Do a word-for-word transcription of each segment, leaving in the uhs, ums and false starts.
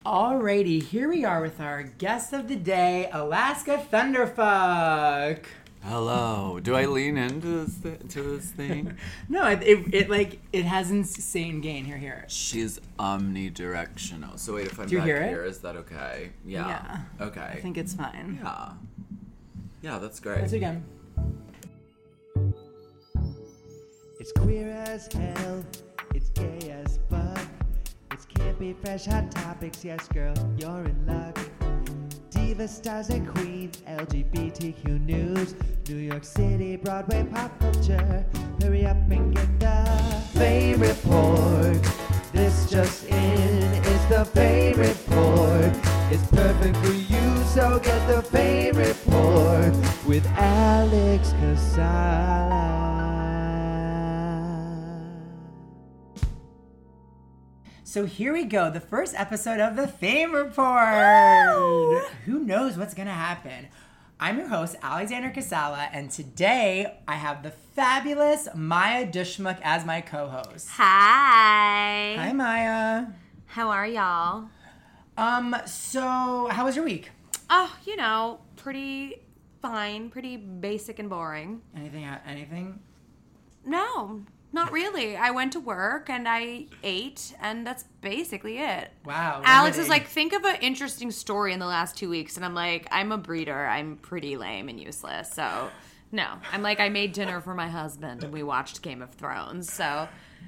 Alrighty, here we are with our guest of the day, Alaska Thunderfuck. Hello. Do I lean into this th- to this thing? No, it, it it like it has insane gain. Here, hear it. She's omnidirectional. So wait, if I'm Do you back hear it? here, is that okay? Yeah. Yeah. Okay. I think it's fine. Yeah. Yeah, that's great. Let's do it again. It's queer as hell, it's gay as fuck. It's campy, fresh, hot topics, yes girl, you're in luck. Diva stars and queens, L G B T Q news, New York City, Broadway, pop culture. Hurry up and get the Faye Report. This just in is the Faye Report. It's perfect for you, so get the Faye Report with Alex Casala. So here we go, the first episode of the Fame Report. Woo! Who knows what's gonna happen? I'm your host, Alexander Casala, and today I have the fabulous Maya Dushmuck as my co-host. Hi. Hi, Maya. How are y'all? Um, so how was your week? Oh, you know, pretty fine, pretty basic and boring. Anything? Anything? No, not really. I went to work and I ate, and that's basically it. Wow. Alex riveting. is like, think of an interesting story in the last two weeks. And I'm like, I'm a breeder. I'm pretty lame and useless. So, no. I'm like, I made dinner for my husband and we watched Game of Thrones. So,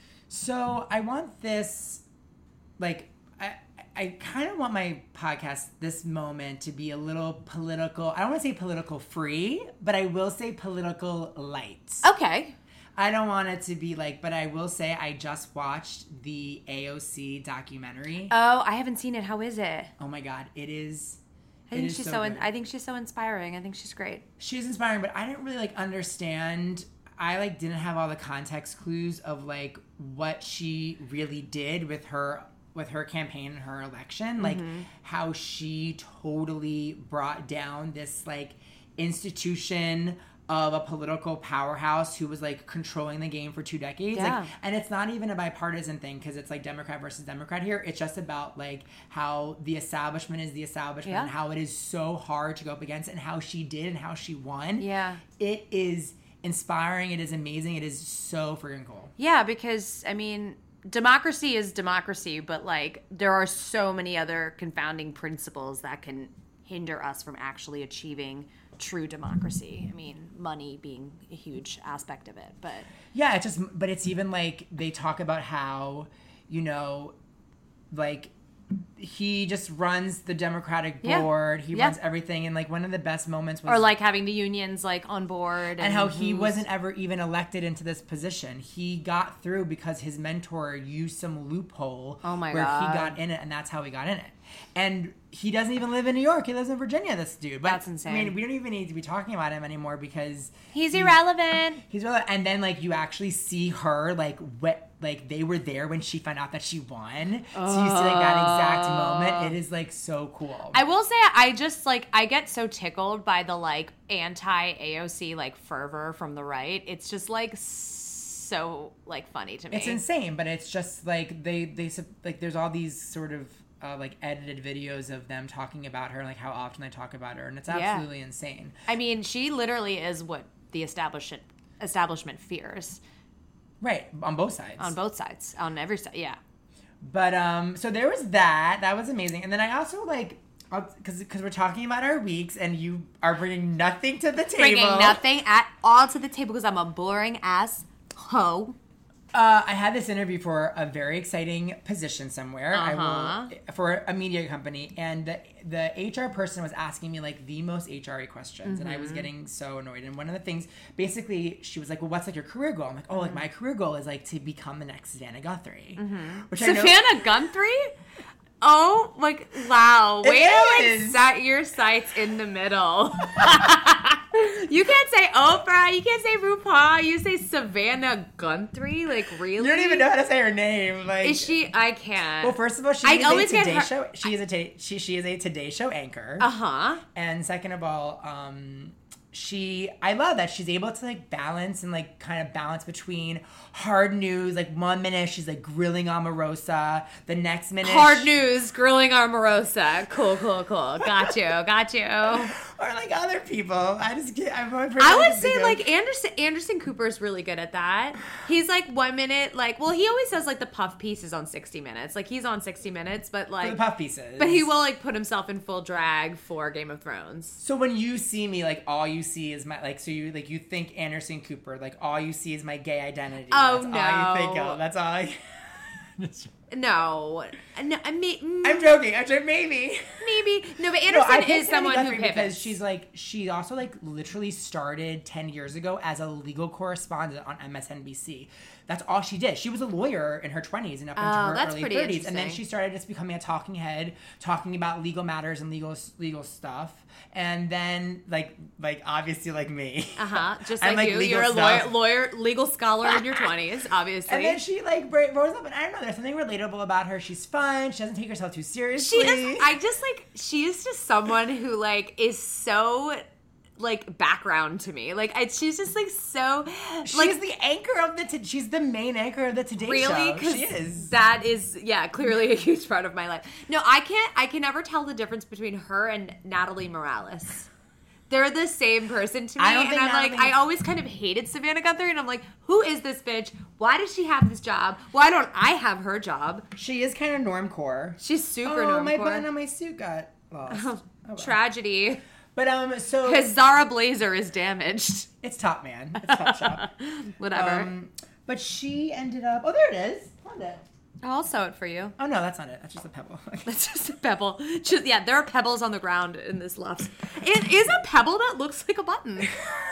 So I want this, like, I I kind of want my podcast, this moment, to be a little political. I don't want to say political free, but I will say political light. okay. I don't want it to be like, but I will say I just watched the A O C documentary. Oh, I haven't seen it. How is it? Oh my God, it is. I it think is she's so so. in, good. I think she's so inspiring. I think she's great. She's inspiring, but I didn't really like understand. I like didn't have all the context clues of like what she really did with her with her campaign and her election, like Mm-hmm. how she totally brought down this like institution of a political powerhouse who was like controlling the game for two decades. Yeah. Like, and it's not even a bipartisan thing because it's like Democrat versus Democrat here. It's just about like how the establishment is the establishment Yeah. and how it is so hard to go up against and how she did and how she won. Yeah. It is inspiring. It is amazing. It is so freaking cool. Yeah, because, I mean, democracy is democracy, but, like, there are so many other confounding principles that can hinder us from actually achieving true democracy. I mean, money being a huge aspect of it, but... Yeah, it's just, but it's even like they talk about how, you know, like he just runs the Democratic Yeah. board. He Yeah. runs everything. And like one of the best moments was. Or, like, having the unions, like, on board. And, And how he who's- wasn't ever even elected into this position. He got through because his mentor used some loophole Oh my where God. he got in it, and that's how he got in it. And he doesn't even live in New York. He lives in Virginia, this dude. But, That's insane. I mean, we don't even need to be talking about him anymore because He's irrelevant. he's really, and then like you actually see her like what like they were there when she found out that she won. So you see like that exact moment. It is like so cool. I will say, I just, like, I get so tickled by the, like, anti-A O C, like, fervor from the right. It's just, like, so, like, funny to me. It's insane, but it's just like they they sup- like there's all these sort of uh, like edited videos of them talking about her, like how often they talk about her, and it's Yeah. absolutely insane. I mean, she literally is what the establishment establishment fears Right, on both sides. on both sides, on every side. Yeah. But um, so there was that. That was amazing, and then I also like. Because because we're talking about our weeks, and you are bringing nothing to the table. Bringing nothing at all to the table because I'm a boring ass hoe. Uh, I had this interview for a very exciting position somewhere. I Uh-huh. will for a media company, and the, the H R person was asking me like the most H R-y questions, and I was getting so annoyed. And one of the things, basically, she was like, "Well, what's like your career goal?" I'm like, "Oh, like my career goal is like to become the next Savannah Guthrie." Which I know- Savannah Guthrie? Oh, like, wow. It Way to, like, is. set your sights in the middle. You can't say Oprah. You can't say RuPaul. You say Savannah Guthrie. Like, really? You don't even know how to say her name. Like, Is she? I can't. Well, first of all, she I is always a get Today her- Show. She is a ta- she she is a Today Show anchor. Uh huh. And second of all, um, she, I love that she's able to like balance and like kind of balance between hard news. Like one minute she's like grilling Omarosa, the next minute Hard she, news, grilling Omarosa. Cool, cool, cool. Got you, got you. or like other people. I just get. I'm going for. I would say like Anderson Anderson Cooper is really good at that. He's like one minute, like well, he always does like the puff pieces on sixty minutes. Like he's on sixty minutes, but like for the puff pieces. But he will like put himself in full drag for Game of Thrones. So when you see me, like all you see is my like. So you like you think Anderson Cooper, like all you see is my gay identity. Oh, That's no. all you think of. That's all. I... No, no, I mean, I'm joking. I'm joking. Maybe. maybe no, but No, I Anderson picked is someone Sammy who Guthrie pivots. because she's like she also like literally started ten years ago as a legal correspondent on M S N B C. That's all she did. She was a lawyer in her twenties and up into Oh, her that's early pretty thirties, and then interesting. she started just becoming a talking head, talking about legal matters and legal legal stuff. And then like like obviously like me, Uh huh. Just And, like, like, you, legal you're a stuff. lawyer, lawyer, legal scholar in your twenties, obviously. and then she like bra- rose up, and I don't know. There's something relatable about her. She's fun. She doesn't take herself too seriously. she is. I just like. She is just someone who like is so like background to me. Like I, she's just like so. She's like the anchor of the. T- she's the main anchor of the Today really Show. because She is. that is yeah clearly a huge part of my life. No, I can't. I can never tell the difference between her and Natalie Morales. They're the same person to me, I don't and think I'm like, Natalie- I always kind of hated Savannah Guthrie, and I'm like, who is this bitch? Why does she have this job? Why don't I have her job? She is kind of normcore. She's super Oh, my normcore. button on my suit got lost. Oh, well. Tragedy. But um, so His Zara blazer is damaged. it's Top Man. It's Top Shop. Whatever. Um, but she ended up. Oh, there it is. Found it. I'll sew it for you. Oh no, that's not it. That's just a pebble. That's just a pebble. Just, yeah, there are pebbles on the ground in this loft. It is a pebble that looks like a button.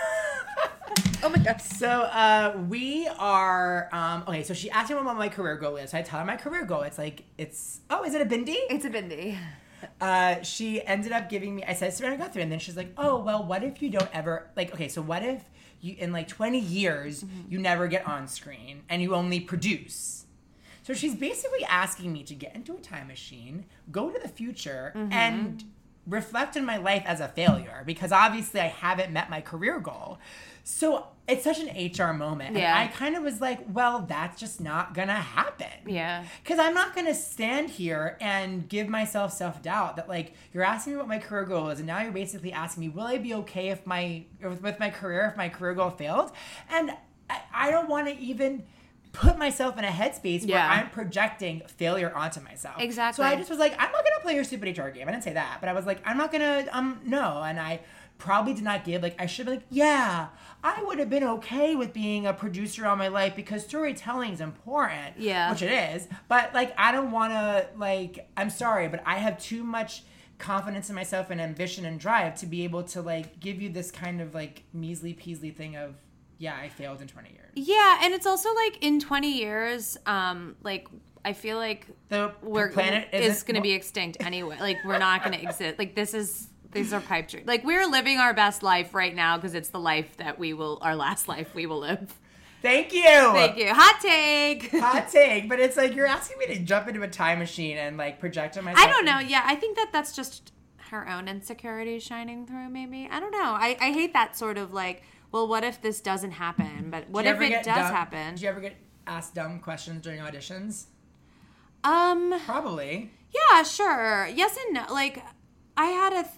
Oh my god. So uh, we are um, okay. So she asked me what my career goal is. So I tell her my career goal. It's like it's oh, is it a bindi? It's a bindi. Uh, she ended up giving me. I said Savannah Guthrie, and then she's like, "Oh well, what if you don't ever like? Okay, so what if you in like twenty years Mm-hmm. you never get on screen and you only produce?" So she's basically asking me to get into a time machine, go to the future, Mm-hmm. and reflect on my life as a failure because obviously I haven't met my career goal. So it's such an H R moment. Yeah. And I kind of was like, well, that's just not gonna happen. Yeah. Because I'm not going to stand here and give myself self-doubt that, like, you're asking me what my career goal is, and now you're basically asking me, will I be okay if my with, with my career if my career goal failed? And I, I don't want to even put myself in a headspace where Yeah. I'm projecting failure onto myself. Exactly. So I just was like, I'm not going to play your stupid H R game. I didn't say that, but I was like, I'm not going to, um, no. And I probably did not give, like, I should be like, yeah, I would have been okay with being a producer all my life because storytelling is important. Yeah. Which it is. But, like, I don't want to, like, I'm sorry, but I have too much confidence in myself and ambition and drive to be able to, like, give you this kind of, like, measly peasly thing of, yeah, I failed in twenty years. Yeah, and it's also like in twenty years, um, like I feel like The we're planet is isn't- going to be extinct anyway. Like we're not going to exist. Like this is these are pipe dreams. Like we're living our best life right now because it's the life that we will, our last life we will live. Thank you. Thank you. Hot take. Hot take, but it's like you're asking me to jump into a time machine and like project on myself. I don't know. Yeah, I think that that's just her own insecurity shining through. Maybe I don't know. I I hate that sort of like. Well, what if this doesn't happen? But what Did you if ever it get does dumb- happen? Did you ever get asked dumb questions during auditions? Um. Probably. Yeah, sure. Yes and no. Like, I had a. Th-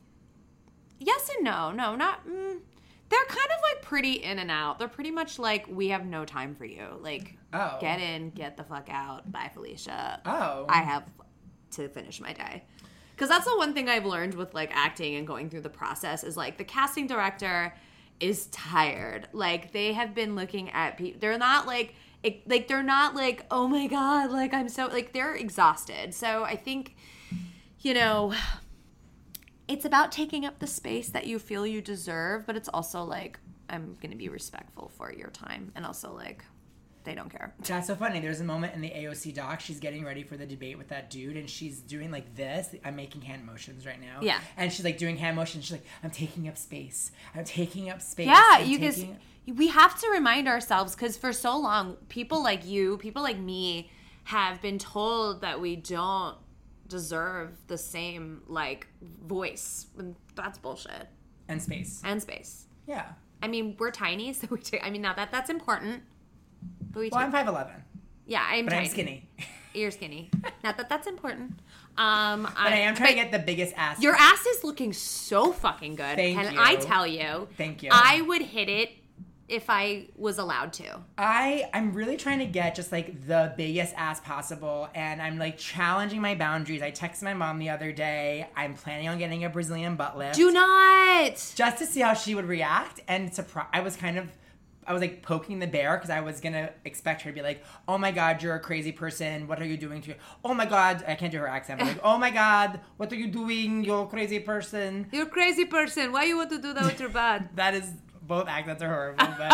yes and no. No, not. Mm, they're kind of like pretty in and out. They're pretty much like, we have no time for you. Like, Oh. get in, get the fuck out. Bye, Felicia. Oh. I have to finish my day. Because that's the one thing I've learned with like acting and going through the process is like the casting director is tired. Like they have been looking at people. They're not like, it, like they're not like, oh my God, like I'm so, like they're exhausted. So I think, you know, it's about taking up the space that you feel you deserve, but it's also like, I'm going to be respectful for your time. And also like, they don't care. That's so funny. There's a moment in the A O C doc. She's getting ready for the debate with that dude, and she's doing like this. I'm making hand motions right now. Yeah. And she's like doing hand motions. She's like, I'm taking up space. I'm taking up space. Yeah, I'm you guys, taking- we have to remind ourselves because for so long, people like you, people like me, have been told that we don't deserve the same like voice. And that's bullshit. And space. And space. Yeah. I mean, we're tiny, so we take, I mean, not that that's important. But we Well, take, I'm five eleven. yeah, I'm But tiny. I'm skinny. You're skinny. Not that that's important. Um, But I am trying to get the biggest ass. Your ass is looking so fucking good. Thank and you. I tell you, Thank you. I would hit it if I was allowed to. I I'm really trying to get just like the biggest ass possible, and I'm like challenging my boundaries. I texted my mom the other day. I'm planning on getting a Brazilian butt lift. Do not. Just to see how she would react, and surprise. I was kind of. I was like poking the bear because I was gonna expect her to be like, "Oh my God, you're a crazy person. What are you doing to you? Oh my God, I can't do her accent. But like, oh my God, what are you doing? You're a crazy person." You're a crazy person. Why you want to do that with your butt? That is both accents are horrible, but,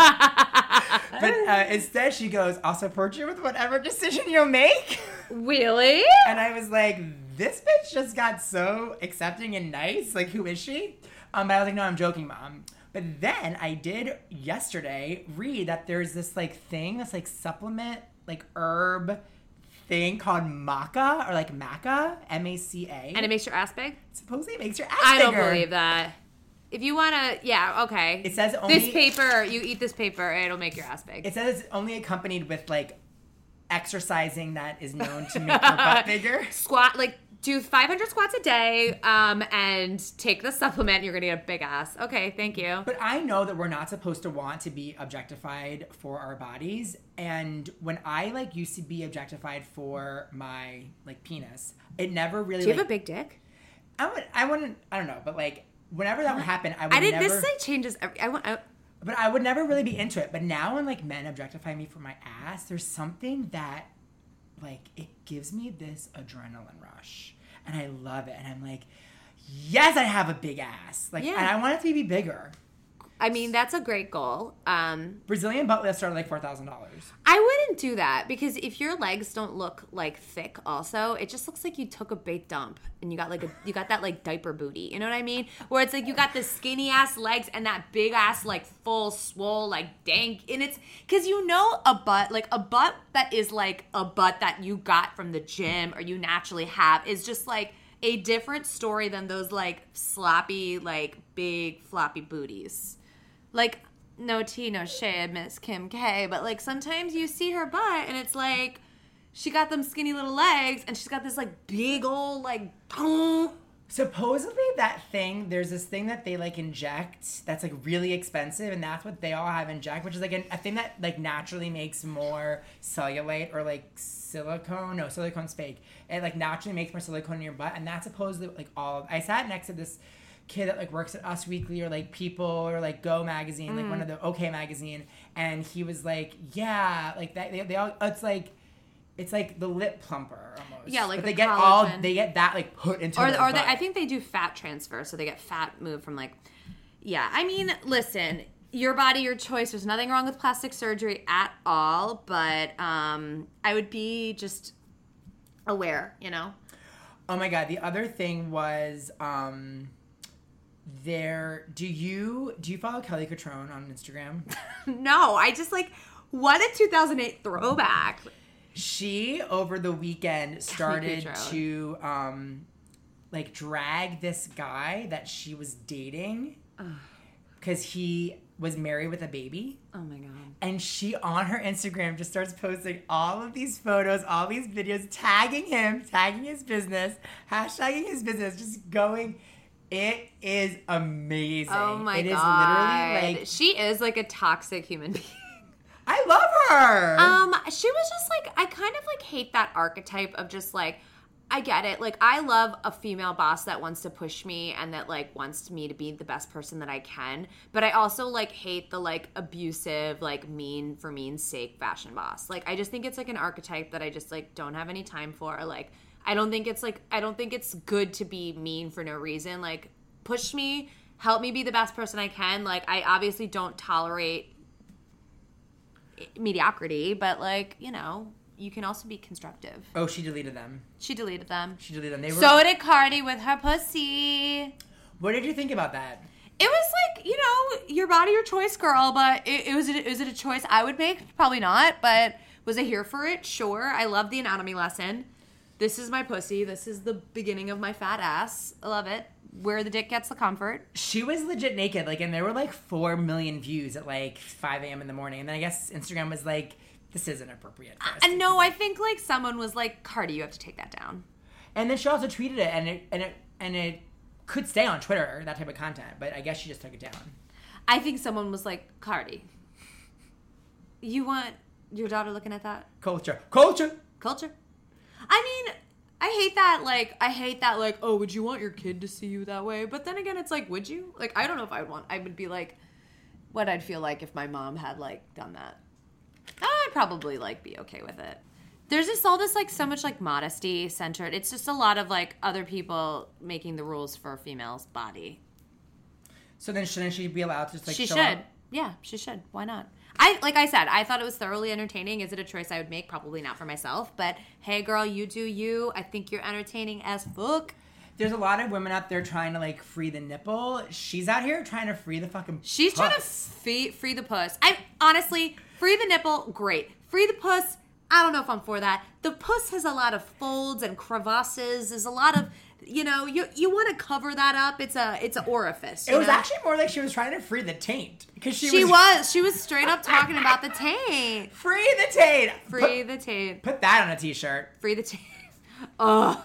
but uh, instead she goes, "I'll support you with whatever decision you make." Really? And I was like, "This bitch just got so accepting and nice. Like, who is she?" Um, but I was like, "No, I'm joking, Mom." But then I did yesterday read that there's this like thing, this like supplement, like herb thing called maca or like maca, M A C A. And it makes your ass big? Supposedly it makes your ass I don't bigger. believe that. If you want to, yeah, okay. It says only this paper, you eat this paper, it'll make your ass big. It says it's only accompanied with like exercising that is known to make your butt bigger. Squat, like do five hundred squats a day um, and take the supplement, you're going to get a big ass. Okay, thank you. But I know that we're not supposed to want to be objectified for our bodies. And when I like used to be objectified for my like penis, it never really. Do you like, have a big dick? I would. I wouldn't. I don't know. But like whenever that would happen, I would I did. never. This like changes. Every, I want. I, But I would never really be into it. But now when like men objectify me for my ass, there's something that like it gives me this adrenaline rush. And I love it. And I'm like, yes, I have a big ass. Like, Yeah. and I want it to be bigger. I mean, that's a great goal. Um, Brazilian butt lifts are like four thousand dollars. I wouldn't do that because if your legs don't look like thick, also, it just looks like you took a big dump and you got like a you got that like diaper booty. You know what I mean? Where it's like you got the skinny ass legs and that big ass like full swole like dank, and it's because you know a butt like a butt that is like a butt that you got from the gym or you naturally have is just like a different story than those like sloppy like big floppy booties. Like, no tea, no shade, Miss Kim K, but like sometimes you see her butt and it's like she got them skinny little legs and she's got this like big old like Supposedly that thing, there's this thing that they like inject that's like really expensive, and that's what they all have inject, which is like an, a thing that like naturally makes more cellulite or like silicone. No, silicone's fake. It like naturally makes more silicone in your butt, and that's supposedly like all. I sat next to this kid that like works at Us Weekly or like People or like Go magazine, like one of the OK magazine, and he was like, yeah, like that. They, they all. It's like. It's like the lip plumper almost. Yeah, like but the they get collagen. all they get that like put into or their or they, butt. I think they do fat transfer, so they get fat moved from like, yeah. I mean, listen, your body, your choice. There's nothing wrong with plastic surgery at all, but um, I would be just aware, you know. Oh my god! The other thing was um, there. Do you do you follow Kelly Cutrone on Instagram? No, I just like what a two thousand eight throwback. She over the weekend started Cutrone. to um, like drag this guy that she was dating because he was married with a baby. Oh my god. And she on her Instagram just starts posting all of these photos, all these videos, tagging him, tagging his business, hashtagging his business, just going. It is amazing. Oh my it god. It is literally like she is like a toxic human being. I love her. Um, she was just like, I kind of like hate that archetype of just like, I get it. Like, I love a female boss that wants to push me and that like wants me to be the best person that I can. But I also like hate the like abusive, like mean for mean's sake fashion boss. Like, I just think it's like an archetype that I just like don't have any time for. Like, I don't think it's like, I don't think it's good to be mean for no reason. Like, push me, help me be the best person I can. Like, I obviously don't tolerate mediocrity, but like, you know, you can also be constructive. Oh, she deleted them. She deleted them. She deleted them. They were. So did Cardi with her pussy. What did you think about that? It was like, you know, your body, your choice, girl. But it, it was it, is it a choice I would make? Probably not. But was I here for it? Sure. I love the anatomy lesson. This is my pussy. This is the beginning of my fat ass. I love it. where the dick gets the comfort. She was legit naked, like, and there were like four million views at like five a.m. in the morning, and then I guess Instagram was like, "This isn't appropriate." For us And no, I think like someone was like, "Cardi, you have to take that down." And then she also tweeted it, and it and it and it could stay on Twitter, that type of content, but I guess she just took it down. I think someone was like, "Cardi, you want your daughter looking at that Culture, culture. culture?" I mean, I hate that. Like, I hate that. Like, oh, would you want your kid to see you that way? But then again, it's like, would you? Like, I don't know if I would want. I would be like, what I'd feel like if my mom had like done that. I'd probably like be okay with it. There's just all this like so much like modesty centered. It's just a lot of like other people making the rules for a female's body. So then shouldn't she be allowed to just like She show should. up? Yeah, she should. Why not? I like I said, I thought it was thoroughly entertaining. Is it a choice I would make? Probably not for myself. But hey, girl, you do you. I think you're entertaining as fuck. There's a lot of women out there trying to like free the nipple. She's out here trying to free the fucking She's puss. trying to free, free the puss. I honestly, free the nipple, great. Free the puss, I don't know if I'm for that. The puss has a lot of folds and crevasses. There's a lot of, you know, you you want to cover that up. It's a it's an orifice. It you was know? actually more like she was trying to free the taint. Because she, She was, was. She was straight up talking about the taint. free the taint. Free Put, the taint. put that on a t-shirt. Free the taint. Oh,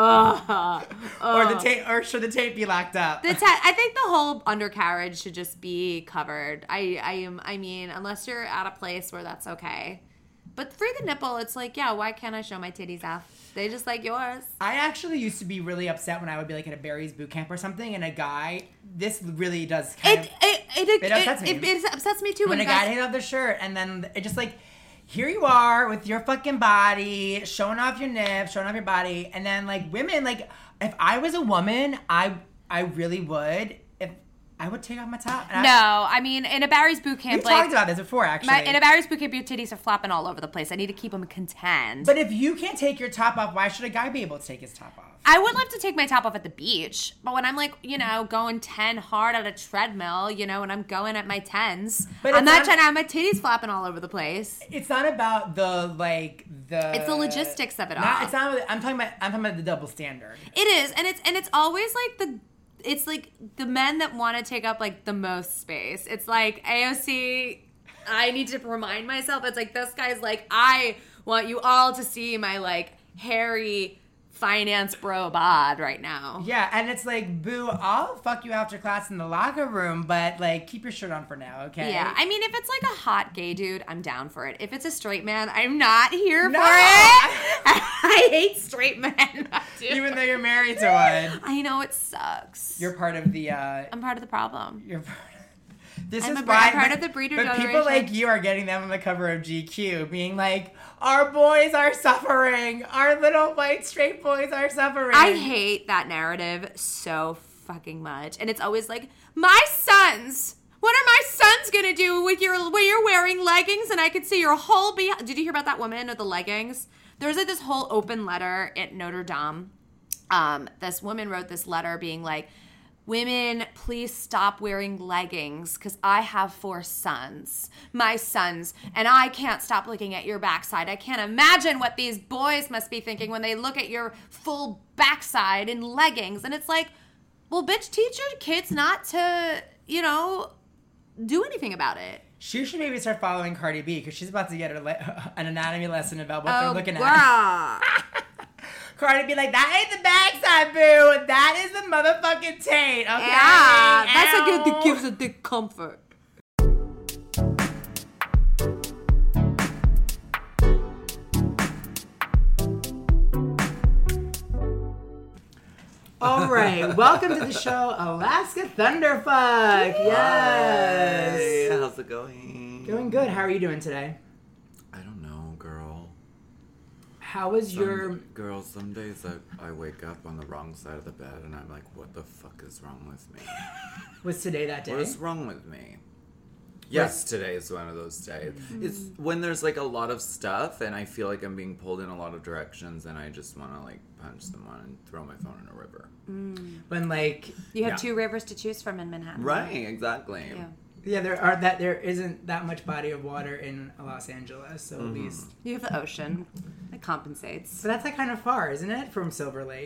oh, Or the taint, or should the taint be locked up? The ta- I think the whole undercarriage should just be covered. I, I am. I mean, unless you're at a place where that's okay. But free the nipple, it's like, yeah, why can't I show my titties off? They just like yours. I actually used to be really upset when I would be like at a Barry's boot camp or something, and a guy. This really does kind It of. it it, it, It upsets me. it, it upsets me too. when a guy takes off the shirt, and then it just like, here you are with your fucking body, showing off your nips, showing off your body, and then like women, like if I was a woman, I I really would. If I would take off my top. And No, I, I mean in a Barry's boot camp, we've like talked about this before, actually. my, in a Barry's boot camp, your titties are flopping all over the place. I need to keep them contained. but if you can't take your top off, why should a guy be able to take his top off? I would love to take my top off at the beach, but when I'm like, you know, going ten hard at a treadmill, you know, and I'm going at my tens, But I'm it's not, not- trying to have my titties flopping all over the place. It's not about the like the. It's the logistics of it not, all. It's not. I'm talking about. I'm talking about the double standard. It is, and it's and it's always like the, it's like the men that want to take up like the most space. It's like A O C. I need to remind myself. It's like this guy's like, I want you all to see my like hairy finance bro bod right now. Yeah, and it's like, boo, I'll fuck you after class in the locker room, but like, keep your shirt on for now, okay? Yeah, I mean, if it's like a hot gay dude, I'm down for it. If it's a straight man, I'm not here No! for it. I hate straight men. dude. Even though you're married to one, I know it sucks. you're part of the. uh I'm part of the problem. You're. Part This I'm is a- why, I'm part but, of the breeder but people generation. like you are getting them on the cover of G Q, being like, "Our boys are suffering. Our little white straight boys are suffering." I hate that narrative so fucking much, and it's always like, my sons. What are my sons gonna do with your when you're wearing leggings and I could see your whole be? Did you hear about that woman with the leggings? There's like this whole open letter at Notre Dame. Um, this woman wrote this letter being like, women, please stop wearing leggings because I have four sons, my sons, and I can't stop looking at your backside. I can't imagine what these boys must be thinking when they look at your full backside in leggings. And it's like, well, bitch, teach your kids not to, you know, do anything about it. She should maybe start following Cardi B because she's about to get her le- an anatomy lesson about what they're Oh, looking girl. at. Cardi B like, that ain't the backside, boo. That is the motherfucking taint. Okay. Yeah, that's a Ow. good that gives a dick comfort. All right, welcome to the show, Alaska Thunderfuck. Yes. Hey, how's it going? Doing good. How are you doing today? I don't know, girl. How was Some, your? girl, some days I, I wake up on the wrong side of the bed and I'm like, what the fuck is wrong with me? Was today that day? What is wrong with me? Yes, today is one of those days. It's when there's like a lot of stuff and I feel like I'm being pulled in a lot of directions and I just want to like punch someone and throw my phone in a river. When like, You have Yeah. two rivers to choose from in Manhattan. Right, exactly. Yeah. yeah, there are that there isn't that much body of water in Los Angeles, so at least. You have the ocean. It compensates. But that's like kind of far, isn't it, from Silver Lake?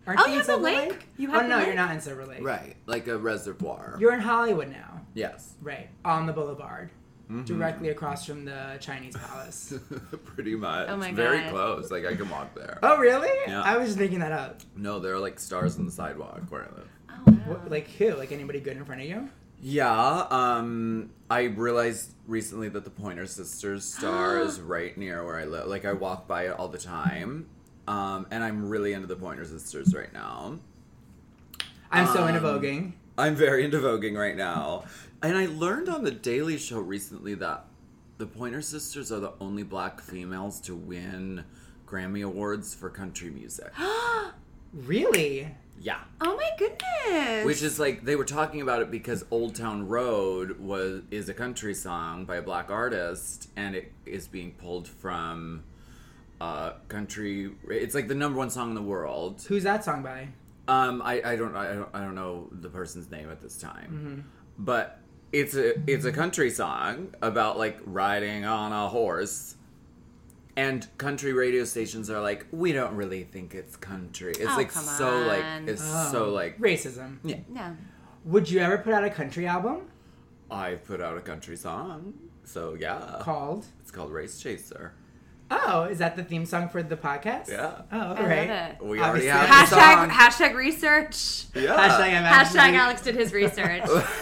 Aren't Oh, you you in have the Silver lake? Lake? You have oh the no, lake? you're not in Silver Lake. Right, like a reservoir. You're in Hollywood now. Yes. Right, on the boulevard, Mm-hmm. directly across from the Chinese Palace. Pretty much. Oh my Very God. close. Like, I can walk there. Oh really? Yeah. I was just making that up. No, there are like stars on the sidewalk where I live. Oh, wow. What, like who? Like anybody good in front of you? Yeah, um, I realized recently that the Pointer Sisters star is right near where I live. Like, I walk by it all the time. Um, and I'm really into the Pointer Sisters right now. I'm so into Um, voguing. I'm very into voguing right now. And I learned on the Daily Show recently that the Pointer Sisters are the only black females to win Grammy Awards for country music. Really? Yeah. Oh my goodness. Which is like, they were talking about it because Old Town Road was is a country song by a black artist, and it is being pulled from uh, country. It's like the number one song in the world. Who's that song by? Um, I, I don't I don't I don't know the person's name at this time, Mm-hmm. but it's a it's a country song about like riding on a horse. And country radio stations are like, we don't really think it's country. It's Oh, like come so like on. it's Oh. so like Racism. yeah. No. Would you ever put out a country album I put out a country song, so yeah, called? it's called Race Chaser. Oh, is that the theme song for the podcast? Yeah. Oh, all I love right. it. We already Obviously. have the Hashtag song. hashtag research. Yeah. Hashtag I'm Hashtag actually- Alex did his research.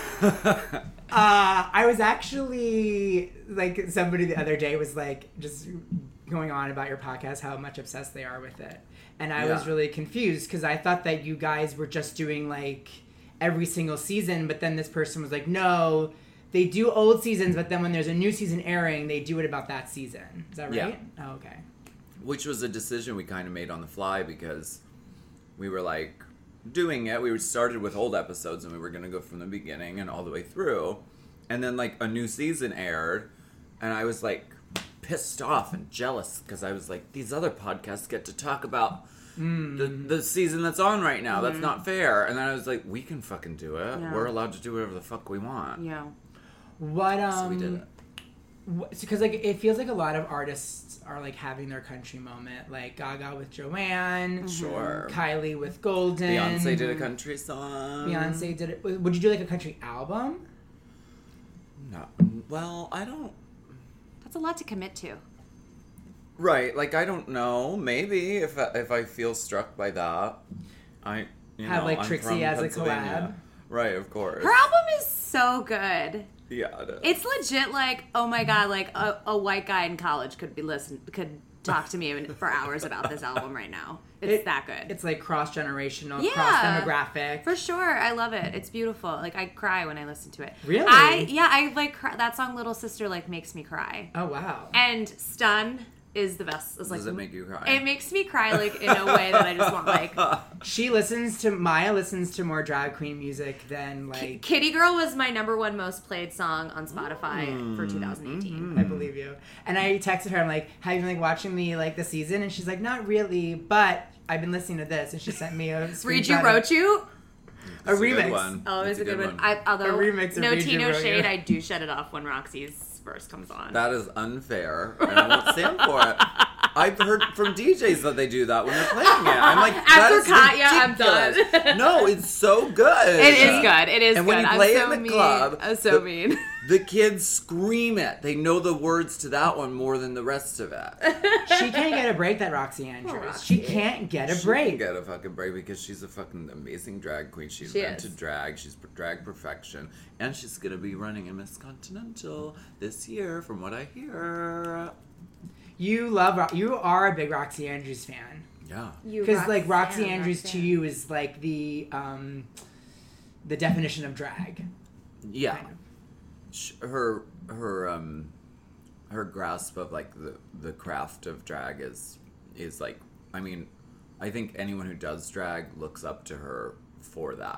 Uh, I was actually like somebody the other day was like just going on about your podcast, how much obsessed they are with it, and I was Yeah. really confused because I thought that you guys were just doing like every single season, but then this person was like, no, they do old seasons, but then when there's a new season airing, they do it about that season. Is that right? Yeah. Oh, okay. Which was a decision we kind of made on the fly because we were like doing it. We started with old episodes and we were going to go from the beginning and all the way through. And then like a new season aired and I was like pissed off and jealous because I was like, these other podcasts get to talk about Mm. the, the season that's on right now. That's not fair. And then I was like, we can fucking do it. Yeah. We're allowed to do whatever the fuck we want. Yeah. What um? So we did it. Because like it feels like a lot of artists are like having their country moment, like Gaga with Joanne, Sure. Kylie with Golden, Beyonce did a country song. Beyonce did it. Would you do like a country album? No. Well, I don't. That's a lot to commit to. Right, like I don't know. Maybe if I, if I feel struck by that, I you Have, know, like, I'm Trixie from as a Pennsylvania. collab? Right, of course. Her album is so good. Yeah, it is. It's legit like, oh my god, like a, a white guy in college could be listen could talk to me for hours about this album right now. It's It- that good. It's like cross generational, Yeah. cross demographic. For sure, I love it. It's beautiful. Like I cry when I listen to it. Really? I yeah, I like cry. That song "Little Sister" like makes me cry. Oh wow. And "Stun" is the best. It's like Does it make you cry? It makes me cry like in a way that I just want like. She listens to Maya listens to more drag queen music than like Kitty Girl was my number one most played song on Spotify for two thousand eighteen. I believe you. And I texted her, I'm like, have you been like watching the like the season? And she's like, not really, but I've been listening to this. And she sent me a Read You screenshot of- Wrote You. a It's good remix. one. Oh, it It's was a good one. I, although A remix of no Read tea, You no Wrote shade, You. I do shut it off when Roxy's verse comes on. That is unfair, and I won't stand for it. I've heard from D Js that they do that when they're playing it. I'm like, After that is Katya, I'm done. ridiculous. No, it's so good. It is good. It is And good. when you I'm play it so in the mean. club, I'm so the- mean. The kids scream it. They know the words to that one more than the rest of it. She can't get a break, that Roxy Andrews. Roxy. She can't get a She break. can get a fucking break because she's a fucking amazing drag queen. She, She invented is. drag. She's drag perfection. And she's going to be running in Miss Continental this year, from what I hear. You love Ro- you are a big Roxy Andrews fan. Yeah. You Because like Roxy Roxanne, Andrews to Roxanne. you is like the um the definition of drag. Yeah. Kind of. Sh- Her, her, um, her grasp of like the, the craft of drag is, is like, I mean, I think anyone who does drag looks up to her for that.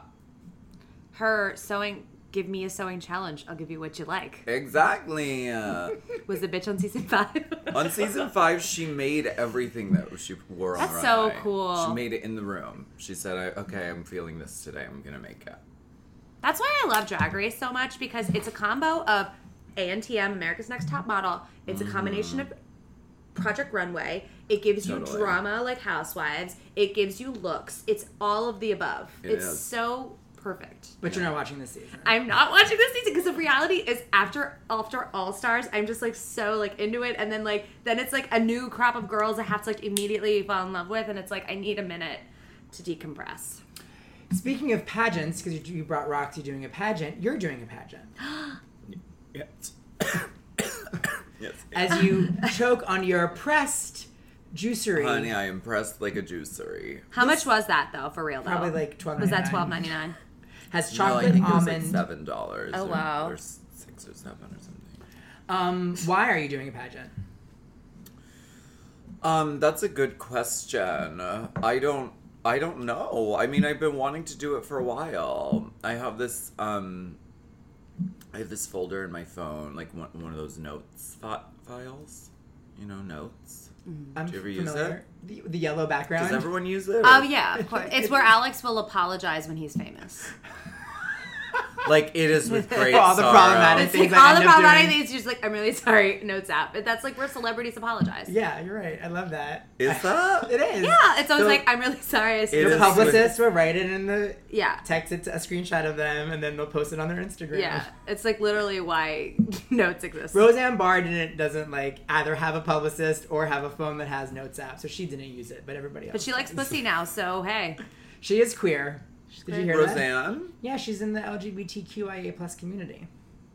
Her sewing, give me a sewing challenge. I'll give you what you like. Exactly. Uh, Was the bitch on season five? on season five, she made everything that she wore on That's the so runway. cool. She made it in the room. She said, I, okay, I'm feeling this today. I'm going to make it. That's why I love Drag Race so much, because it's a combo of A N T M, America's Next Top Model. It's a combination of Project Runway. It gives you Totally. drama like Housewives. It gives you looks. It's all of the above. It it's is. so perfect. But you're not watching this season. I'm not watching this season because the reality is after after All Stars, I'm just like so like into it, and then like then it's like a new crop of girls I have to like immediately fall in love with, and it's like I need a minute to decompress. Speaking of pageants, because you brought Roxy doing a pageant, you're doing a pageant. Yes. Yes. As you choke on your pressed juicery. Honey, I am pressed like a juicery. How much was that though, for real though? Probably like twelve Was that ninety-nine. twelve ninety nine? Has No, I chocolate think it was almond. like seven dollars. Oh, or, wow. Or six or seven or something. Um, why are you doing a pageant? Um, that's a good question. I don't I don't know. I mean, I've been wanting to do it for a while. I have this um I have this folder in my phone, like one, one of those notes fi- files. You know, notes. I'm Do you ever use familiar. The, the yellow background. Does everyone use it? Oh yeah, of course. It's where Alex will apologize when he's famous. Like, it is with great For all the sorrow. problematic It's things like I all the end up problematic doing. things. Just like I'm really sorry. Notes app. But that's like where celebrities apologize. Yeah, you're right. I love that. Is that? It is. Yeah, it's always So- like I'm really sorry. I It The is publicists will write it in the Yeah. text it to a screenshot of them, and then they'll post it on their Instagram. Yeah, it's like literally why notes exist. Roseanne Barr didn't doesn't like either have a publicist or have a phone that has Notes app, so she didn't use it, but everybody else. But she likes does. pussy now, so hey. She is queer. Did you hear that? Roseanne? Yeah, she's in the L G B T Q I A plus community.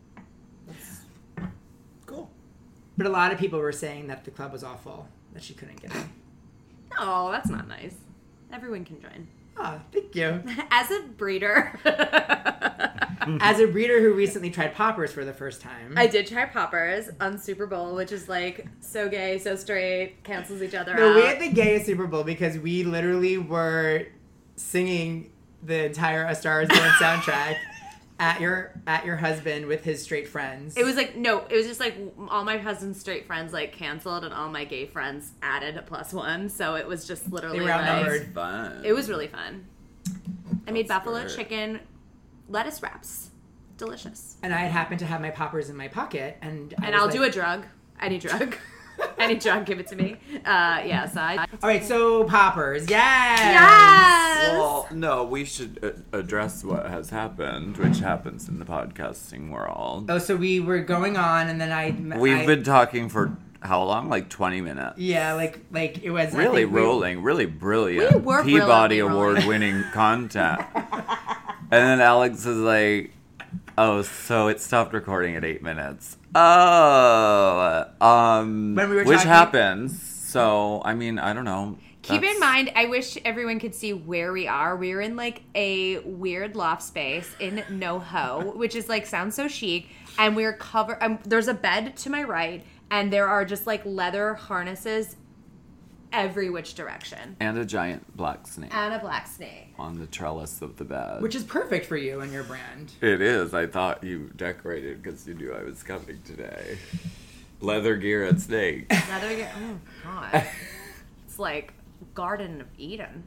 Cool. But a lot of people were saying that the club was awful, that she couldn't get in. No, that's not nice. Everyone can join. Oh, thank you. As a breeder, As a breeder who recently tried poppers for the first time. I did try poppers on Super Bowl, which is like so gay, so straight, cancels each other No, out. we had the gayest Super Bowl because we literally were singing the entire A Star Is Born soundtrack at your at your husband with his straight friends. It was like, no, it was just like all my husband's straight friends like canceled and all my gay friends added a plus one. So it was just literally They were like, outnumbered. It's fun. it was really fun. I made That's buffalo great. chicken lettuce wraps. Delicious. And I had happened to have my poppers in my pocket, and I And was I'll like, do a drug. Any drug. Any drug, give it to me. Uh, yeah, so I... All right, so poppers, yes, Yes! Well, no, we should uh, address what has happened, which happens in the podcasting world. Oh, so we were going on, and then I We've I- been talking for how long? Like twenty minutes. yeah, like like it was I Really think we- rolling, really brilliant. We were Peabody brilliantly rolling. Award winning content. And then Alex is like, oh, so it stopped recording at eight minutes. Oh, um, When we were which talking- happens. So, I mean, I don't know. Keep That's- in mind, I wish everyone could see where we are. We're in like a weird loft space in NoHo, which is like sounds so chic, and we're covered. Um, there's a bed to my right, and there are just like leather harnesses every which direction, And a giant black snake and a black snake. on the trellis of the bed. which is perfect for you and your brand. It is. I thought you decorated because you knew I was coming today. Leather gear and snake. Leather. ge- Oh god, it's like Garden of Eden.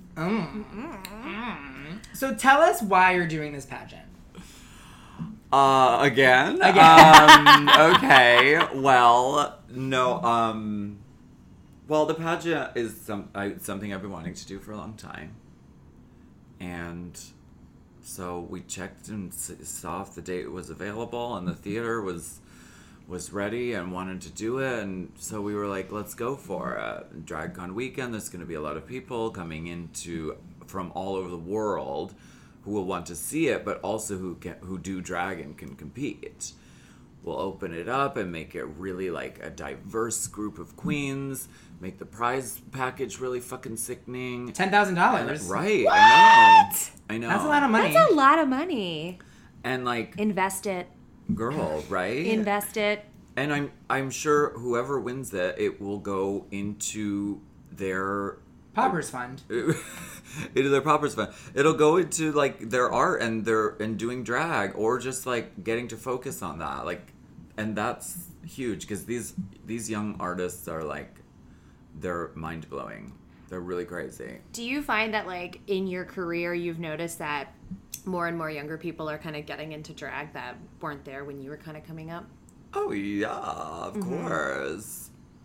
So tell us why you're doing this pageant. Uh, again? Again. Um, okay. Well, no, um, well, the pageant is some, I, something I've been wanting to do for a long time. And so we checked and s- saw if the date was available, and the theater was was ready and wanted to do it, and so we were like, let's go for it. DragCon weekend, there's going to be a lot of people coming into from all over the world who will want to see it, but also who can, who do drag and can compete. We'll open it up and make it really like a diverse group of queens, make the prize package really fucking sickening. Ten thousand And- dollars. right, I know. I know. That's a lot of money. That's a lot of money. And like, Invest it. girl, right? Invest it. And I'm I'm sure whoever wins it, it will go into their Poppers Fund. into their poppers fund. It'll go into like their art and their and doing drag, or just like getting to focus on that. Like, and that's huge because these these young artists are like, they're mind blowing. They're really crazy. Do you find that, like, in your career, you've noticed that more and more younger people are kind of getting into drag that weren't there when you were kind of coming up? Oh yeah, of Mm-hmm. course.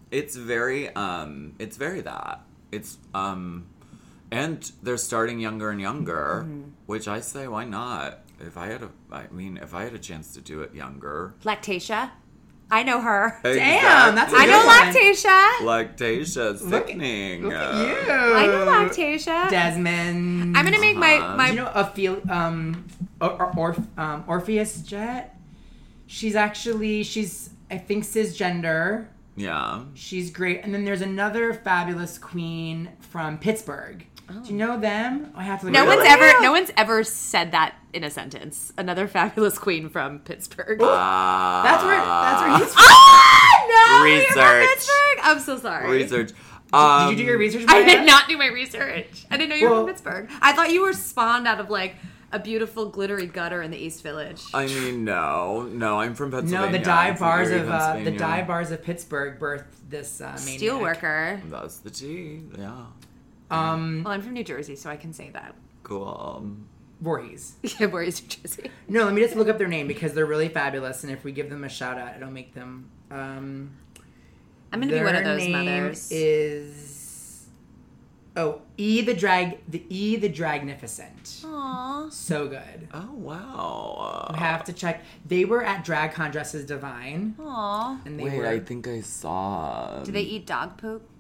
It's very, um, it's very that. It's, um, and they're starting younger and younger, mm-hmm. which I say, why not? If I had a, I mean, if I had a chance to do it younger. Lactatia. I know her. Exactly. Damn, that's a I good know one. Lactatia. Lactatia, sickening. Look at you. I know Lactatia. Desmond. I'm gonna make Uh-huh. my my. Do you know Ophel- um, or, or, or, um, Orpheus Jet? She's actually, she's, I think, cisgender. Yeah. She's great. And then there's another fabulous queen from Pittsburgh. Oh. Do you know them? I have to look No it one's up. ever no one's ever said that in a sentence. Another fabulous queen from Pittsburgh. Uh, That's where, that's where he's from. Ah, no, you're Research. from Pittsburgh. I'm so sorry. Research. Um, Did you do your research? I Maya? did not do my research. I didn't know you were Well- from Pittsburgh. I thought you were spawned out of like a beautiful glittery gutter in the East Village. I mean, no. No, I'm from No, Pennsylvania. the dive I'm from bars Erie, of uh, the Pennsylvania. dive bars of Pittsburgh birthed this uh, maniac. Steelworker. That's the T. Yeah. Um, Well, I'm from New Jersey, so I can say that. Cool. Voorhees. Yeah, where is New Jersey? No, let me just look up their name because they're really fabulous, and if we give them a shout out, it'll make them. Um, I'm gonna be one of those their name mothers. Is oh E the drag the E the Dragnificent. Aww. So good. Oh, wow. You have to check. They were at DragCon dressed as Divine, Aww. and they Wait, were I think I saw. Do they eat dog poop?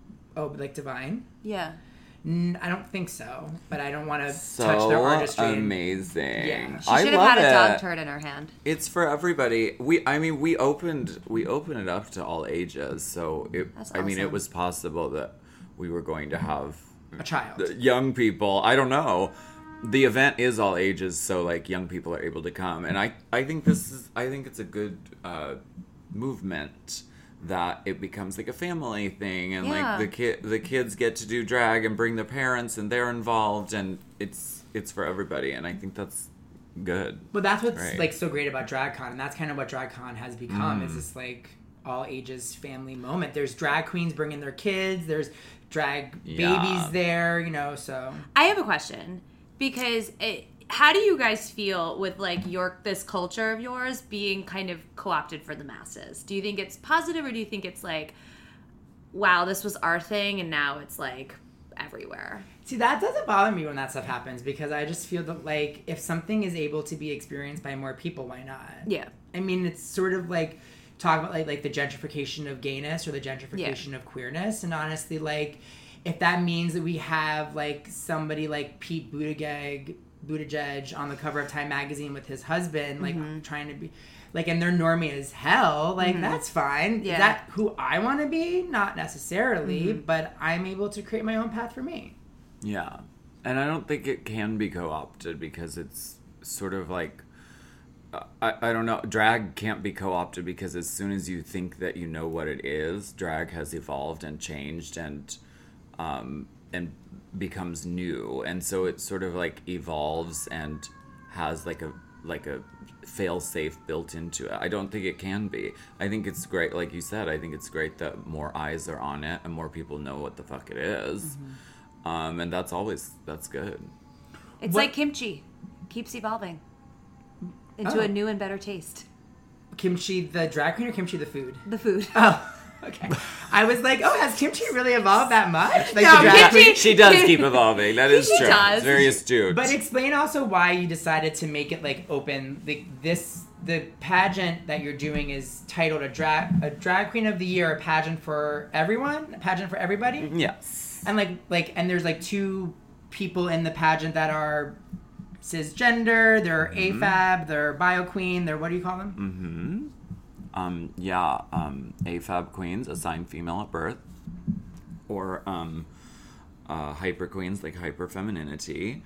oh like Divine. Yeah. N- I don't think so, but I don't want to So touch their artistry. amazing. Yeah. She I should have love had a dog it. turd in her hand. It's for everybody. We, I mean, we opened, we opened it up to all ages. So it, That's I mean, it awesome. was possible that we were going to have A child. the young people. I don't know. The event is all ages, so like young people are able to come, and I, I think this is, I think it's a good uh, movement that it becomes like a family thing, and Yeah. like the kid, the kids get to do drag and bring their parents, and they're involved, and it's it's for everybody, and I think that's good. But that's what's Right. like so great about DragCon, and that's kind of what DragCon has become. Mm. Is this like all ages family moment? There's drag queens bringing their kids. There's drag Yeah. babies there, you know. So I have a question because it, how do you guys feel with like your this culture of yours being kind of co-opted for the masses? Do you think it's positive, or do you think it's like, wow, this was our thing and now it's like everywhere? see, that doesn't bother me when that stuff happens because I just feel that like if something is able to be experienced by more people, why not? Yeah. I mean, it's sort of like talk about like like the gentrification of gayness or the gentrification of queerness, and honestly, like if that means that we have like somebody like Pete Buttigieg, Buttigieg on the cover of Time magazine with his husband, like Mm-hmm. trying to be like, and they're normie as hell, like Mm-hmm. that's fine. Yeah. Is that who I want to be? Not necessarily, Mm-hmm. but I'm able to create my own path for me. Yeah. And I don't think it can be co-opted because it's sort of like, uh, I, I don't know, drag can't be co-opted because as soon as you think that you know what it is, drag has evolved and changed and um, and becomes new. And so it sort of like evolves and has like a like a fail-safe built into it. I don't think it can be. I think it's great, like you said, I think it's great that more eyes are on it and more people know what the fuck it is. Mm-hmm. Um, and that's always, that's good. It's What- like kimchi. Keeps evolving into Oh. a new and better taste. Kimchi the drag queen or kimchi the food? The food. Oh, okay. I was like, oh, has kimchi really evolved that much? Like No, the drag kimchi- queen? She does keep evolving. That is She true. does. It's very astute. But explain also why you decided to make it like open. Like this, the pageant that you're doing is titled a drag a drag queen of the year, a pageant for everyone, a pageant for everybody. yes. And like like and there's like two people in the pageant that are cisgender. They're Mm-hmm. A F A B. They're bio queen. They're what do you call them? Mm-hmm. Um, yeah, um, A F A B queens, assigned female at birth. Or um, uh, hyper queens, like hyper femininity.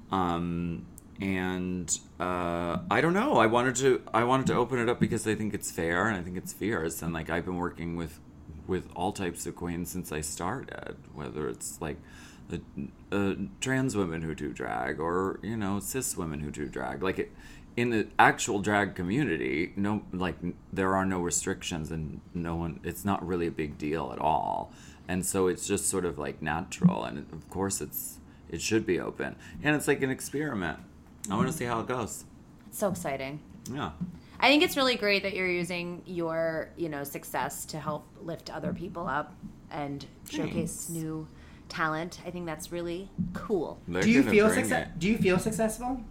Um, and uh, I don't know. I wanted to. I wanted to open it up because I think it's fair and I think it's fierce. And like I've been working with with all types of queens since I started. Whether it's like the uh, trans women who do drag, or you know cis women who do drag. Like it, in the actual drag community, no, like there are no restrictions and no one. It's not really a big deal at all. And so it's just sort of like natural. And of course, it's it should be open. And it's like an experiment. I want to see how it goes. It's so exciting. Yeah. I think it's really great that you're using your, you know, success to help lift other people up and showcase Thanks. new talent. I think that's really cool. They're Do you gonna feel bring success? it. Do you feel successful?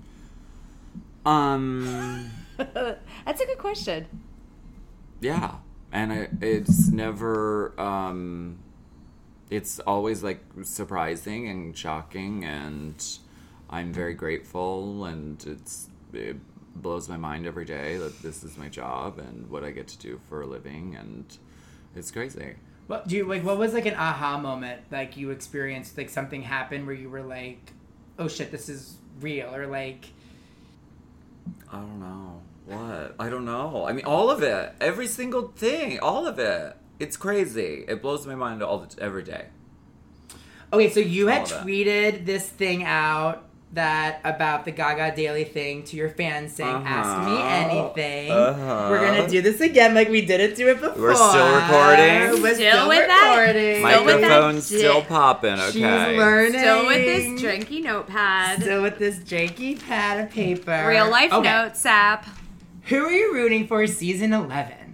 Um, That's a good question. yeah. And I, it's never, um, it's always like surprising and shocking, and I'm very grateful, and it's, it blows my mind every day that this is my job and what I get to do for a living, and it's crazy. What do you like? What was like an aha moment like you experienced? Like something happened where you were like, "Oh shit, this is real," or like, I don't know. What? I don't know. I mean, all of it. Every single thing. All of it. It's crazy. It blows my mind all the, every day. okay, so you had All of it. tweeted this thing out that about the Gaga Daily thing to your fans saying, Uh-huh. "Ask me anything." Uh-huh. We're gonna do this again, like we didn't do it before. We're still recording? We're Still with that? recording. Still with that Microphone's dick. still popping, okay? She's learning. Still with this drinky notepad. Still with this janky pad of paper. Real life Okay. notes app. Who are you rooting for season eleven?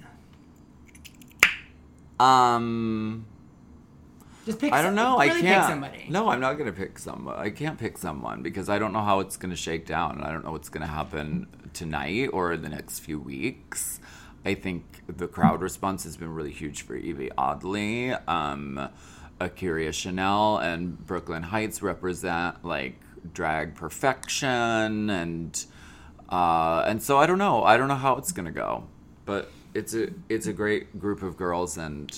Um, Just pick. I don't some- know. I really can't. pick somebody. No, I'm not going to pick someone. I can't pick someone because I don't know how it's going to shake down, and I don't know what's going to happen tonight or in the next few weeks. I think the crowd response has been really huge for Evie Oddly. Um, Akira Chanel and Brooklyn Heights represent like drag perfection, and uh, and so I don't know. I don't know how it's going to go, but it's a it's a great group of girls, and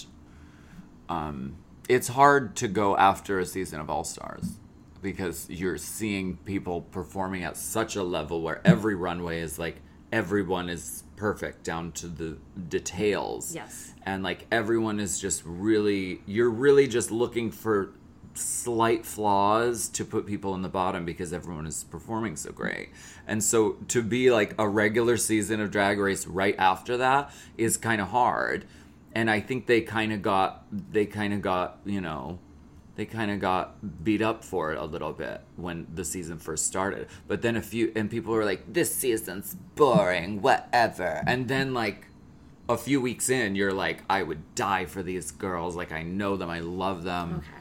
um. It's hard to go after a season of All Stars because you're seeing people performing at such a level where every runway is like everyone is perfect down to the details. Yes. And like everyone is just really, you're really just looking for slight flaws to put people in the bottom because everyone is performing so great. And so to be like a regular season of Drag Race right after that is kind of hard. And I think they kind of got, they kind of got, you know, they kind of got beat up for it a little bit when the season first started. But then a few, and people were like, this season's boring, whatever. And then like a few weeks in, you're like, I would die for these girls. Like, I know them, I love them. Okay.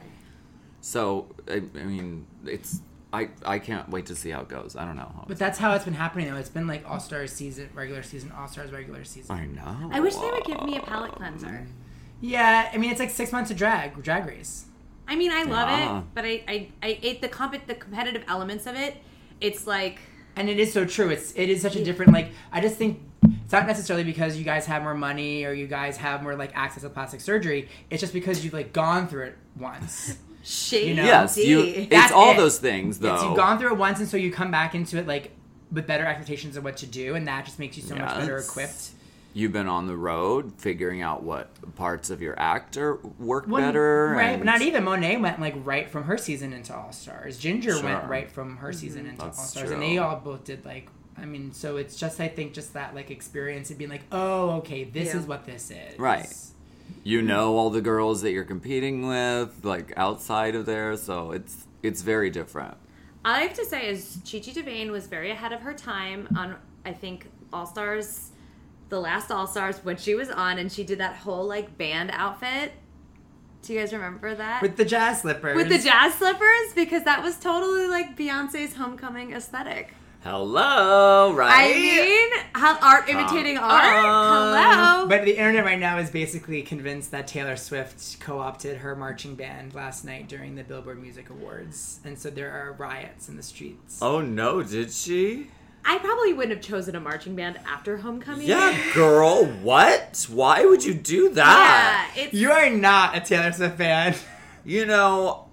So, I, I mean, it's, I, I can't wait to see how it goes. I don't know. How But that's how it's been happening, though. It's been like All Stars season, regular season, All Stars, regular season. I know. I wish they would give me a palate cleanser. Yeah, I mean, it's like six months of drag, Drag Race. I mean, I love Yeah. it, but I, I, I ate the comp- the competitive elements of it. It's like, And it is so true. It's it is such a different, like, I just think it's not necessarily because you guys have more money or you guys have more like access to plastic surgery. It's just because you've like gone through it once. shady. You know? Yes, you, it's That's all it. those things, though. It's, you've gone through it once, and so you come back into it like with better expectations of what to do, and that just makes you so much better Yes. equipped. You've been on the road figuring out what parts of your act are, work When- better. right? and- But not even Monet went like right from her season into All Stars. Ginger Sure. went right from her season into That's All Stars, true. and they all both did like. I mean, so it's just I think just that like experience of being like, oh, okay, this Yeah. is what this is. Right. You know all the girls that you're competing with, like outside of there, so it's it's very different. All I have to say is Chi Chi DeVayne was very ahead of her time on, I think, All Stars, the last All Stars, when she was on, and she did that whole, like, band outfit. Do you guys remember that? With the jazz slippers. With the jazz slippers? Because that was totally, like, Beyonce's homecoming aesthetic. Hello, right? I mean, how, art imitating art? Hello. But the internet right now is basically convinced that Taylor Swift co-opted her marching band last night during the Billboard Music Awards, and so there are riots in the streets. Oh no, did she? I probably wouldn't have chosen a marching band after homecoming. Yeah, girl, what? Why would you do that? Yeah, it's... You are not a Taylor Swift fan. You know,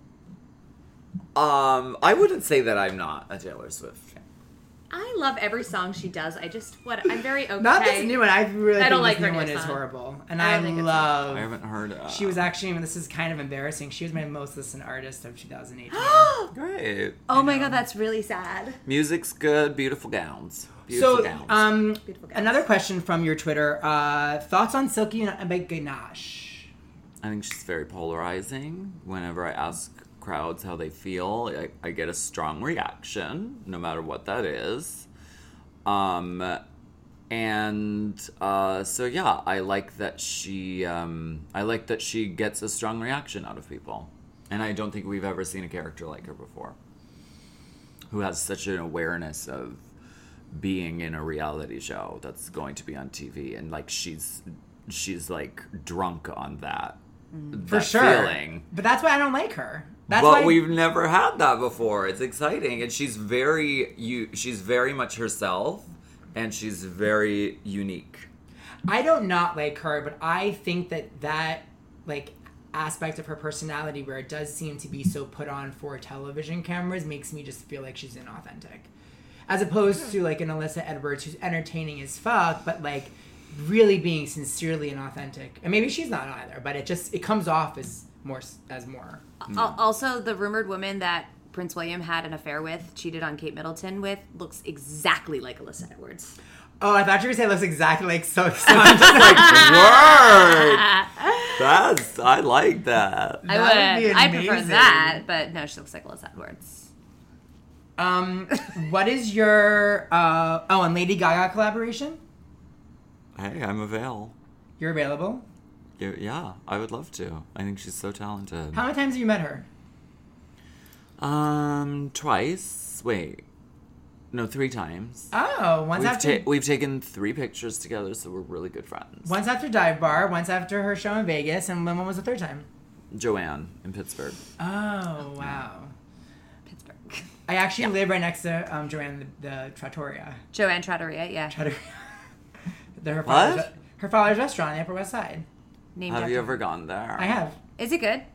um, I wouldn't say that I'm not a Taylor Swift fan. I love every song she does. I just, what, I'm very okay. Not this new one. I really I think don't this like new her new one is song. horrible, and I I, don't think it's love. I haven't heard uh, She was actually, and this is kind of embarrassing. She was my most listened artist of two thousand eighteen. great. Oh my god, that's really sad. Music's good, beautiful gowns. Beautiful So, gowns. um, Beautiful guys. another question from your Twitter: uh, thoughts on Silky and Ganache? I think she's very polarizing. Whenever I ask crowds how they feel, I, I get a strong reaction, no matter what that is. Um, And uh, so yeah, I like that she um, I like that she gets a strong reaction out of people. And I don't think we've ever seen a character like her before, who has such an awareness of being in a reality show that's going to be on T V, and like she's she's like drunk on that. For that sure. feeling. But that's why I don't like her. That's but why we've never had that before. It's exciting, and she's very you. She's very much herself, and she's very unique. I don't not like her, but I think that that like aspect of her personality, where it does seem to be so put on for television cameras, makes me just feel like she's inauthentic, as opposed to like an Alyssa Edwards who's entertaining as fuck, but like really being sincerely inauthentic. And maybe she's not either, but it just it comes off as more as more. Al- Also, the rumored woman that Prince William had an affair with, cheated on Kate Middleton with, looks exactly like Alyssa Edwards. Oh, I thought you were saying it looks exactly like so. so I'm just like, word. That's I like that. I That would be would. I prefer amazing. that, but no, she looks like Alyssa Edwards. Um, what is your uh oh and Lady Gaga collaboration? Hey, I'm avail. You're available. You- Yeah, I would love to. I think she's so talented. How many times have you met her? Um, twice. Wait, no, three times. Oh, once We've, after ta- we've taken three pictures together, so we're really good friends. once after Dive Bar, once after her show in Vegas, and when was the third time? Joanne in Pittsburgh. Oh wow! Pittsburgh. I actually live right next to um, Joanne the, the Trattoria. Joanne Trattoria, yeah. Trattoria. They're her father's, What? her father's restaurant on the Upper West Side. Named Have after you ever gone there? I have. Is it good?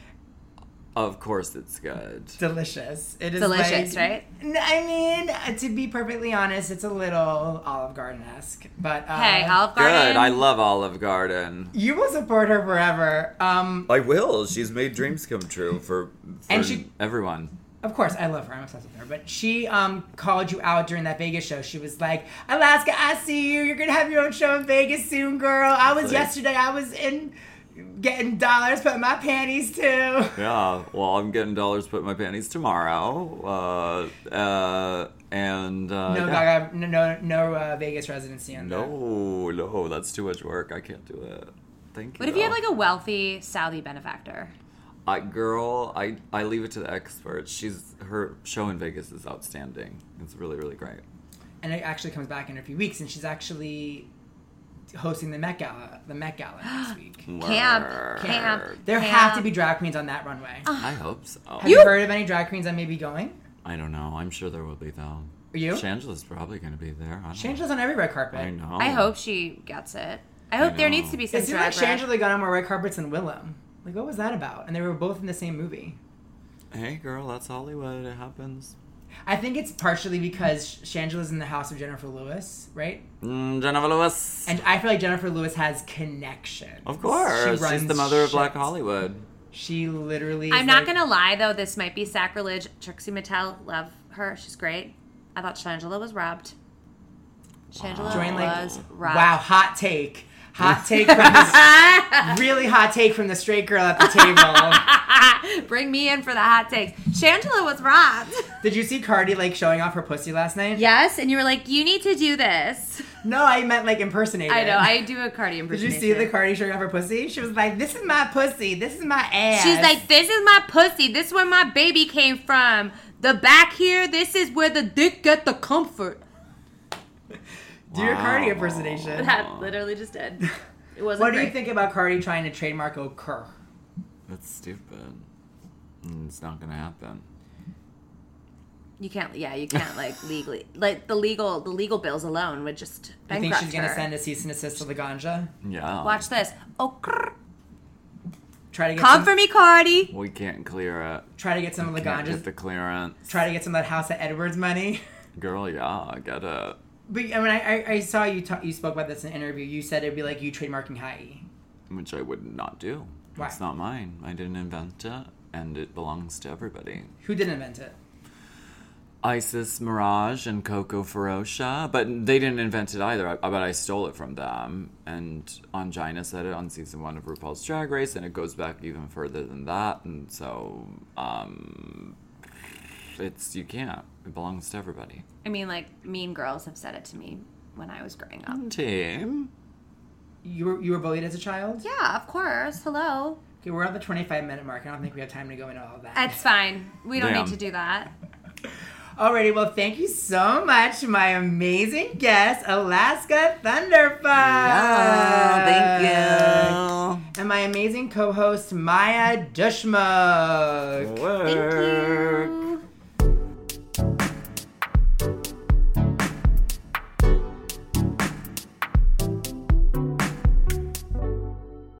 Of course, it's good. Delicious. It is Delicious, like- right? N- I mean, uh, to be perfectly honest, it's a little Olive Garden-esque, but uh, Hey, Olive Garden. Good. I love Olive Garden. you will support her forever. Um, I will. She's made dreams come true for, for And she- everyone. Of course, I love her. I'm obsessed with her. But she um called you out during that Vegas show. She was like, Alaska, I see you. You're going to have your own show in Vegas soon, girl. I was Like- yesterday. I was in getting dollars put in my panties, too. Yeah. Well, I'm getting dollars put in my panties tomorrow. Uh, uh, and uh, No, yeah. Gaga, no, no, no uh, Vegas residency on that. No, no, that's too much work. I can't do it. Thank you. What if you had though. like a wealthy Saudi benefactor? I, girl, I, I leave it to the experts. She's her show in Vegas is outstanding. It's really, really great. And it actually comes back in a few weeks, and she's actually hosting the Met Gala, the Met Gala next week. Camp, Word. camp. There camp. have to be drag queens on that runway. I hope so. Have you, heard of any drag queens that may be going? I don't know. I'm sure there will be though. Are you? Shangela's probably going to be there. I don't know. Shangela's on every red carpet. I know. I hope she gets it. I hope there know. needs to be some It seems like drag Shangela got on more red carpets than Willem. Like, what was that about? And they were both in the same movie. Hey, girl, that's Hollywood. It happens. I think it's partially because Shangela's in the house of Jennifer Lewis, right? Mm, Jennifer Lewis. And I feel like Jennifer Lewis has connections. Of course. She She's runs the mother of shit. Black Hollywood. She literally I'm is not like- gonna lie though, this might be sacrilege. Trixie Mattel, love her. She's great. I thought Shangela was robbed. Shangela Join, like, was robbed. Wow, hot take. Hot take from this really hot take from the straight girl at the table. Bring me in for the hot takes. Shangela was robbed. Did you see Cardi like showing off her pussy last night? Yes, and you were like, you need to do this. No, I meant like impersonating. I know, I do a Cardi Did you impersonation. see the Cardi showing off her pussy? She was like, "This is my pussy. This is my ass." She's like, this is my pussy. This is where my baby came from. The back here, this is where the dick get the comfort. "Do your Cardi Wow. impersonation." That literally just did. It wasn't What do great. you think about Cardi trying to trademark Okur? That's stupid. Mm, It's not going to happen. You can't, yeah, you can't like legally, like the legal, the legal bills alone would just You bankrupt think she's gonna her. send a cease and desist to the ganja? Yeah. Watch this. Oh, grrr. Try to get Come some, for me, Cardi. We can't clear it. try to get some of the Can't ganja. get the clearance. Try to get some of that House of Edwards money. Girl, yeah, I get it. But I mean, I, I, I saw you talk, you spoke about this in an interview. You said it'd be like you trademarking high E. Which I would not do. Why? It's not mine. I didn't invent it, and it belongs to everybody. Who did invent it? Isis Mirage and Coco Ferocia, but they didn't invent it either. I, but I stole it from them. And Angina said it on season one of RuPaul's Drag Race, and it goes back even further than that. And so, um, it's you can't. It belongs to everybody. I mean, like Mean Girls have said it to me when I was growing up. Team. You were you were bullied as a child? Yeah, of course. Hello. Okay, we're at the twenty-five minute mark. I don't think we have time to go into all of that. It's fine. We don't Damn. need to do that. Alrighty, well, thank you so much, my amazing guest, Alaska Thunderfuck. Yeah, thank you. And my amazing co-host, Maya Dushma. Work. Thank you.